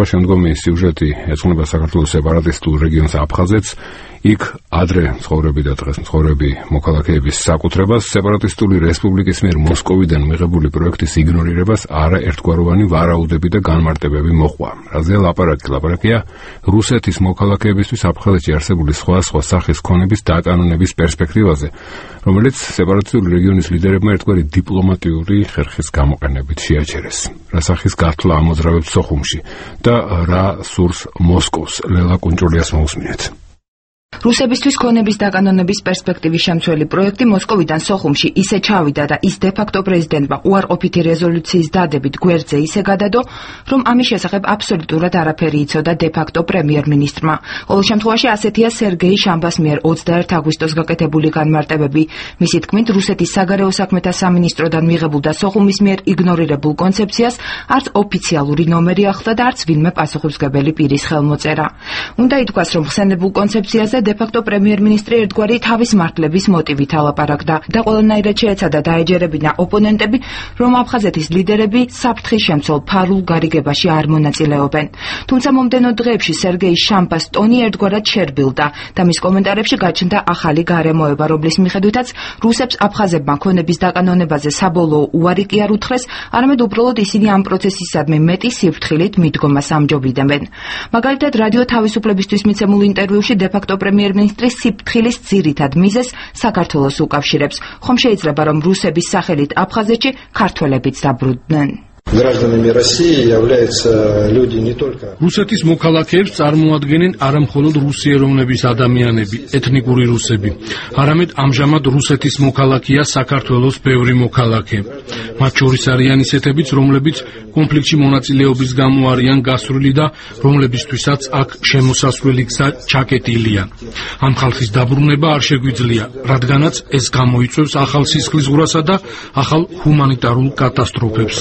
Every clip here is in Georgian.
გრძნობა შემდგომი სიუჟეტი ეძღვნება საქართველოს სეპარატისტულ რეგიონს აფხაზეთს, იქ ადრე მცხოვრები და დღეს მცხოვრები მოქალაქეების საკუთრებას, სეპარატისტული რესპუბლიკის მიერ მოსკოვიდან მიღებული პროექტის იგნორირებას არაერთგვაროვანი ვარაუდები და განმარტებები მოჰყვა. რაზე ლაპარაკია რუსეთის მოქალაქეებისთვის აფხაზეთში არსებული სხვა სახის ქონების დაკანონების პერსპექტივაზე, რომელიც სეპარატისტული რეგიონის ლიდერებმა ერთგვარი დიპლომატიური ხერხის გამოყენებით შეაჩერეს. რა სახის გათვლა ამოძრავებს სოხუმში და რა სურს მოსკოვს, ლელა კუნჭულიას მოусმინეთ. რუსებისთვის ქონების დაკანონების პერსპექტივის შემცველი პროექტი მოსკოვიდან სოხუმში ისე ჩავიდა და ის დე-ფაქტო პრეზიდენტმა უარყოფითი რეზოლუციის დადებით გვერდზე ისე გადადო, რომ ამის შესახებ აბსოლუტურად არაფერი იცოდა დე-ფაქტო პრემიერ-მინისტრმა. ყოველ შემთხვევაში ასეთია სერგეი შამბას მიერ 21 აგვისტოს გაკეთებული განმარტებები. მისი თქმით, რუსეთის საგარეო საქმეთა სამინისტროდან მიღებულ და სოხუმის მიერ იგნორირებულ კონცეფციას არც ოფიციალური ნომერი ახლდა და არც ვინმე პასუხისმგებელი პირის ხელმოწერა. უნდა ითქვას, რომ ხსენებულ კონცეფციაზე დე-ფაქტო პრემიერ-მინისტრი ერთგვარი თავის მართლების მოტივით ალაპარაკდა და ყველანაირად შეეცადა დაეჯერებინა ოპონენტები, რომ აფხაზეთის ლიდერები საფრთხის შემცველ ფარულ გარიგებაში არ მონაწილეობენ. თუმცა მომდევნო დღეებში სერგეი შამბას ტონი ერთგვარად შერბილდა და მის კომენტარებში გაჩნდა ახალი გარემოება, რომლის მიხედვითაც რუსებს აფხაზებმა ქონების დაკანონებაზე საბოლოო უარი კი არ უთხრეს, არამედ უბრალოდ ისინი ამ პროცესისადმი მეტი სიფრთხილით მიდგომას ამჯობინებენ. მაგალითად, რადიო თავისუფლებისთვის მიცემულ ინტერვიუში დე-ფაქტო პრემიერ-მინისტრი სიფრთხილის ძირითად მიზეზს საქართველოს უკავშირებს, ხომ შეიძლება, რომ რუსების სახელით აფხაზეთში ქართველებიც დაბრუნდნენ. Гражданами России являются люди не только რუსეთის მოქალაქეებს წარმოადგენენ არა მხოლოდ რუსიეროვნების ადამიანები, ეთნიკური რუსები, არამედ ამჟამად რუსეთის მოქალაქეა საქართველოს ბევრი მოქალაქე. მათ შორის არიან ისეთებიც, რომლებიც კონფლიქტში მონაწილეობის გამო არიან გასვლილი და რომლებისთვისაც აქ შემოსასვლელი გზა ჩაკეტილია. ამ ხალხის დაბრუნება არ შეგვიძლია, რადგანაც ეს გამოიწვევს ახალ სისხლისღვრასა და ახალ ჰუმანიტარულ კატასტროფებს.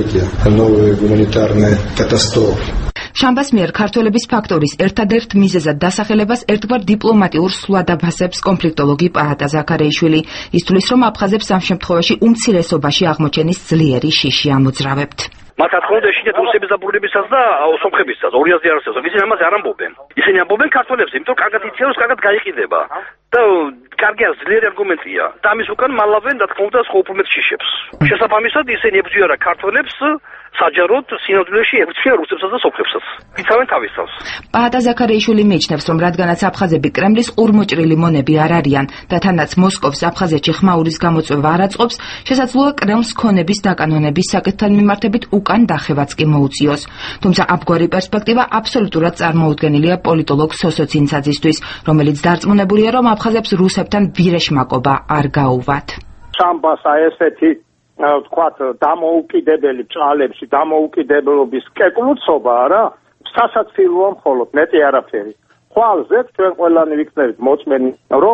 новые гуманитарные катастрофы. შამბას მიერ ქართველების ფაქტორის ერთადერთ მიზეზად დასახელებას ერთგვარ დიპლომატიურ სვლადაფასებს კონფლიქტოლოგი პაატა ზაქარეიშვილი. ის თვლის, რომ აფხაზებს ამ შემთხვევაში უმცირესობაში აღმოჩენის ძლიერი შიში ამოძრავებთ. მათ რა თქმა უნდა ეშინიათ რუსების დაბრუნებისას და სომხებისას 200 არსებობს. ისინი ამაზე არ ამბობენ. ისინი ამბობენ ქართველებს, იმიტომ რომ კარგად იციან, რომ კარგად გაიყიდება. და კარგი ძლიერი არგუმენტია. და ამის უკან მალავენ, რა თქმა უნდა, სხვა უფრო მეტ შიშებს. შესაბამისად ისინი ებრძვიან ქართველებს საჯაროდ სინამდვილეში ებრძვიან რუსებსაც და სომხებსაც. იცავენ თავის თავს. პაატა ზაქარეიშვილი მიიჩნევს, რომ რადგანაც აფხაზები კრემლის ყურმოჭრილი მონები არ არიან და თანაც მოსკოვს აფხაზეთში ხმაურის გამოწვევა არ აწყობს, შესაძლოა კრემლს ქონების დაკანონების საკითხთან მიმართებით უკან დახევაც კი მოუწიოს. თუმცა ამგვარი პერსპექტივა აბსოლუტურად წარმოუდგენელია პოლიტოლოგ სოსო ცინცაძისთვის, რომელიც დარწმუნებულია, რომ აფხაზებს რუსებთან ვირეშმაკობა არ გაუვათ. შამბას ესეთი ვთქვათ დამოუკიდებელი ჭალებში დამოუკიდებლობის კეკლუცობა არა სასაცილოა მხოლოდ მეტი არაფერი. ხვალზე ჩვენ ყველანი ვიქნებით მოწმენი, რომ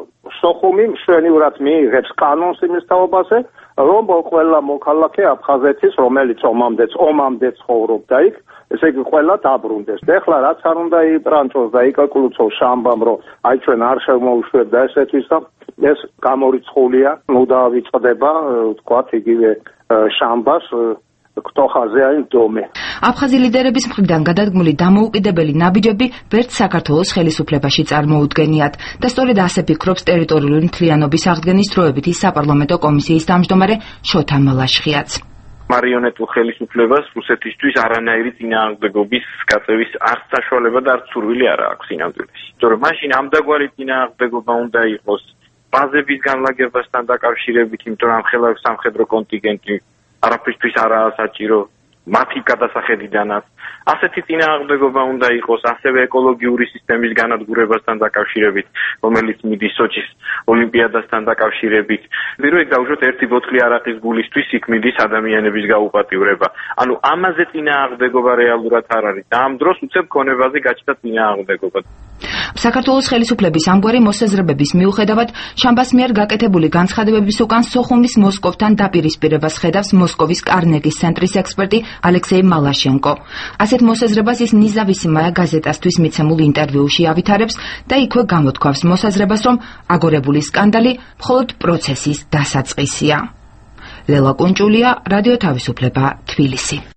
სოხუმი მშვენივრად მიიღებს კანონს იმის თაობაზე, რომ ყველა მოქალაქე აფხაზეთის, რომელიც ომამდე ცხოვრობდა იქ, ესე იგი ყველა დაბრუნდეს. ეხლა რაც არ უნდა იპრანჭოს და იკაკულუცოს შამბამ, რომ აი ჩვენ არ შემოუშვებდა ესეთვის და ეს გამორიცხულია, ნუ დავიწყდება, ვთქვათ, იგივე შამბას ქთოხაზე აი დომე. აფხაზი ლიდერების მხრიდან გადადგმული დამოუკიდებელი ნაბიჯები ვერც საქართველოს ხელისუფლებაში წარმოუდგენიათ და სწორედ ასე ფიქრობს ტერიტორიული მთლიანობის აღდგენის დროებითი საპარლამენტო კომისიის თავმჯდომარე შოთა მალაშხიაც. მარიონეტულ ხელისუფლებას რუსეთისთვის არანაირი წინააღმდეგობის გაწევის არც საშუალება და არც სურვილი არ აქვს სინამდვილეში. თორემ მაშინ ამდაგვარი წინააღმდეგობა უნდა იყოს ბაზების განლაგებასთან დაკავშირებით, იმიტომ რომ ხელა სამხედრო კონტინგენტი არაფრისთვის არაა საჭირო მათი გადასახედიდანაც. ასეთი წინააღმდეგობა უნდა იყოს ასევე ეკოლოგიური სისტემის განადგურებასთან დაკავშირებით, რომელიც მიდის სოჩის ოლიმპიადასთან დაკავშირებით. ვირო ეგ დავუშვათ ერთი ბოთლი არაყის გულისთვის იქ მიდის ადამიანების გაუპატიურება. ანუ ამაზე წინააღმდეგობა რეალურად არ არის და ამ დროს უცებ ქონებაზე გაჩნდა წინააღმდეგობა. საქართველოს ხელისუფლების ამგვარი მოსაზრებების მიუხედავად, შამბას მიერ გაკეთებული განცხადებების უკან სოხუმის მოსკოვთან დაპირისპირებას ხედავს მოსკოვის კარნეგის ცენტრის ექსპერტი ალექსეი მალაშენკო. ასეთ მოსაზრებას ის ნიზავისიმაია გაზეტასთვის მიცემულ ინტერვიუში ავითარებს და იქვე გამოთქვავს მოსაზრებას, რომ აგორებული სკანდალი მხოლოდ პროცესის დასაწყისია. ლელა კუნჭულია, რადიო თავისუფლება, თბილისი.